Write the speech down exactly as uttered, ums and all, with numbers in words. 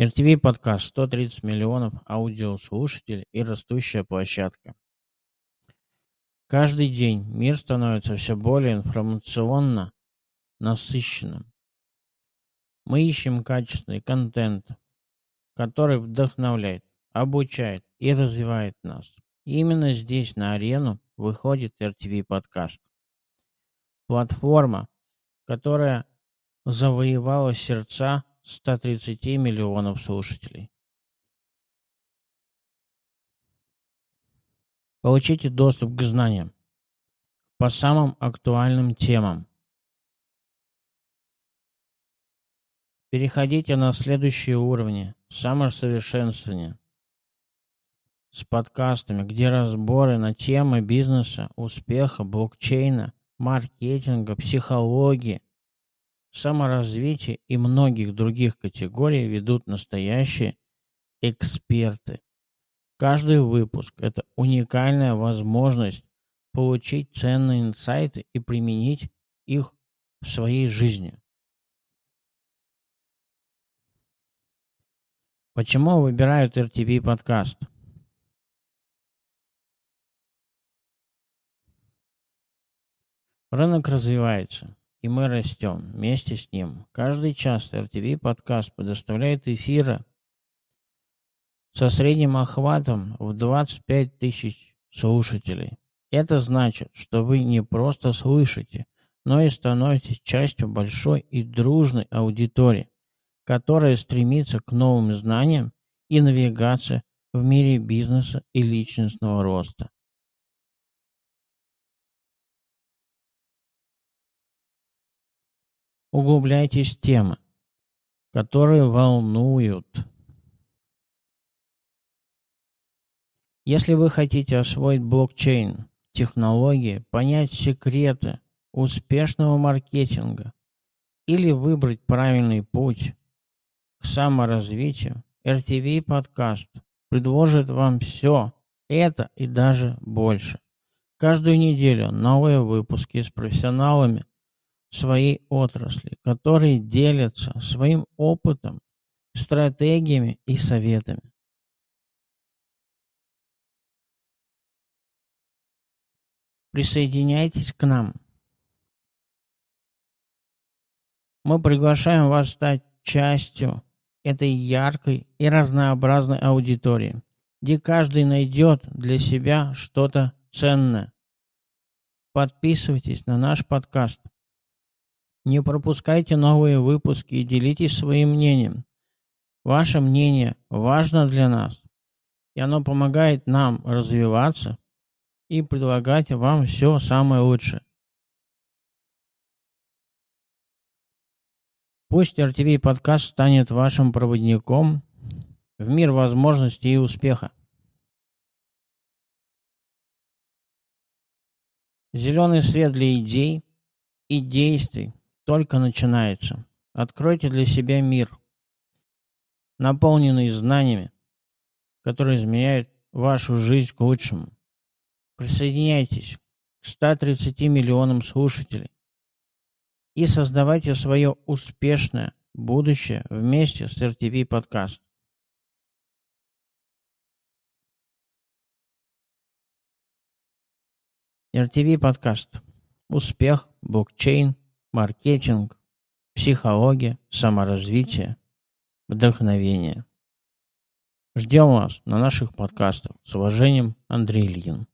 эр ти ви подкаст, сто тридцать миллионов аудиослушателей и растущая площадка. Каждый день мир становится все более информационно насыщенным. Мы ищем качественный контент, который вдохновляет, обучает и развивает нас. И именно здесь на арену выходит эр ти ви подкаст. Платформа, которая завоевала сердца ста тридцати миллионов слушателей. Получите доступ к знаниям по самым актуальным темам. Переходите на следующие уровни самосовершенствования с подкастами, где разборы на темы бизнеса, успеха, блокчейна, маркетинга, психологии, саморазвития и многих других категорий ведут настоящие эксперты. Каждый выпуск – это уникальная возможность получить ценные инсайты и применить их в своей жизни. Почему выбирают эр ти ви подкаст? Рынок развивается, и мы растем вместе с ним. Каждый час эр ти ви подкаст предоставляет эфиры со средним охватом в двадцать пять тысяч слушателей. Это значит, что вы не просто слышите, но и становитесь частью большой и дружной аудитории, которая стремится к новым знаниям и навигации в мире бизнеса и личностного роста. Углубляйтесь в темы, которые волнуют. Если вы хотите освоить блокчейн, технологии, понять секреты успешного маркетинга или выбрать правильный путь к саморазвитию, эр ти ви подкаст предложит вам все это и даже больше. Каждую неделю новые выпуски с профессионалами своей отрасли, которые делятся своим опытом, стратегиями и советами. Присоединяйтесь к нам. Мы приглашаем вас стать частью этой яркой и разнообразной аудитории, где каждый найдет для себя что-то ценное. Подписывайтесь на наш подкаст. Не пропускайте новые выпуски и делитесь своим мнением. Ваше мнение важно для нас, и оно помогает нам развиваться и предлагать вам все самое лучшее. Пусть эр ти ви подкаст станет вашим проводником в мир возможностей и успеха. Зеленый свет для идей и действий только начинается. Откройте для себя мир, наполненный знаниями, которые изменяют вашу жизнь к лучшему. Присоединяйтесь к ста тридцати миллионам слушателей и создавайте свое успешное будущее вместе с эр ти ви подкаст. эр ти ви подкаст. Успех, блокчейн, маркетинг, психология, саморазвитие, вдохновение. Ждем вас на наших подкастах. С уважением, Андрей Ильин.